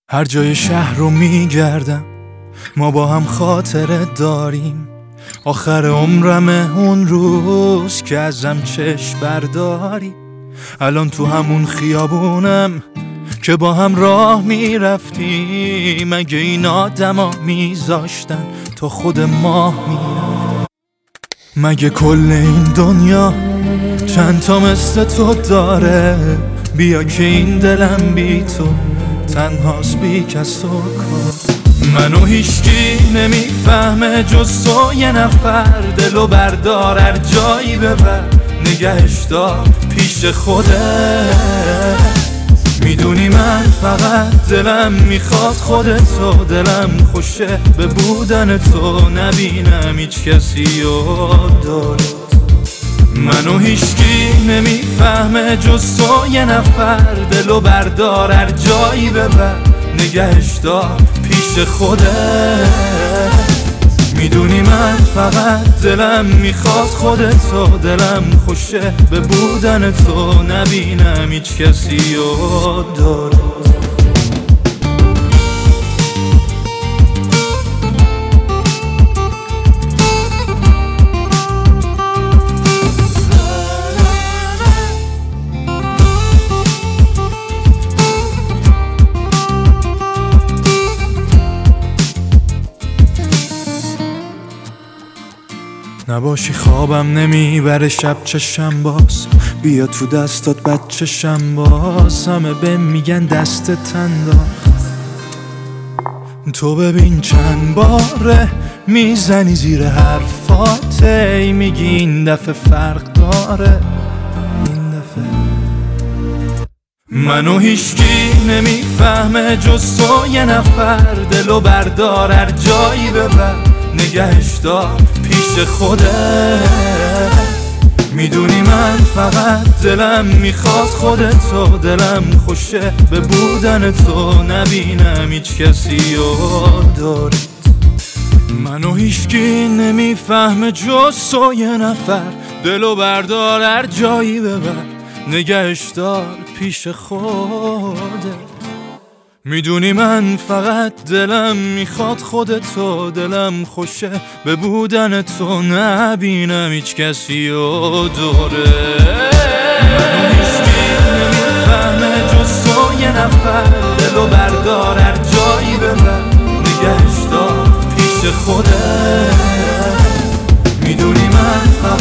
هر جای شهر رو میگردم، ما با هم خاطره داریم. آخر عمرمه اون روز که ازم چشم برداری. الان تو همون خیابونم که با هم راه میرفتیم. اگه این آدما میذاشتن تا خود ماه میرفت، مگه کل این دنیا چند تا مثل تو داره؟ بیا که این دلم بی تو تنهاست، بی کس و کار. منو هیچکی نمیفهمه جز تو، یه نفر. دلو بردار هر جایی ببر، نگهش دار پیش خودت. میدونی من فقط دلم میخواد خودتو، دلم خوشه به بودن تو، نبینم هیچ کسی و دارت. منو هیچکی نمیفهمه جز تو، یه نفر. دلو بردار هر جایی ببر، نگهش دار پیش خودت. میدونی من فقط دلم میخواد خودتو، دلم خوشه به بودن تو، نبینم هیچ کسی و دارت. نباشی خوابم نمیبره شب چشم باز، بیا تو دستات بچشم باز. همه بهم میگن دستت انداخت، تو ببین چند باره میزنی زیر حرفات. میگی این دفعه فرق داره، این دفعه. منو هیچکی نمیفهمه جز تو، یه نفر. دلو بردار هر جایی ببر، نگهش دار پیش خودت. میدونی من فقط دلم میخواد خودتو، دلم خوشه به بودن تو، نبینم هیچ کسی و دارت. منو هیچکی نمیفهمه جز تو، یه نفر. دلو بردار هر جایی ببر، نگهش دار پیش خودت. میدونی من فقط دلم میخواد خودتو، دلم خوشه به بودن تو، نبینم هیچ کسی و دوره. منو هیچکی نمیفهمه جز تو، یه نفر. دلو بردار هر جایی ببر، نگهش دار پیش خودت. میدونی من فقط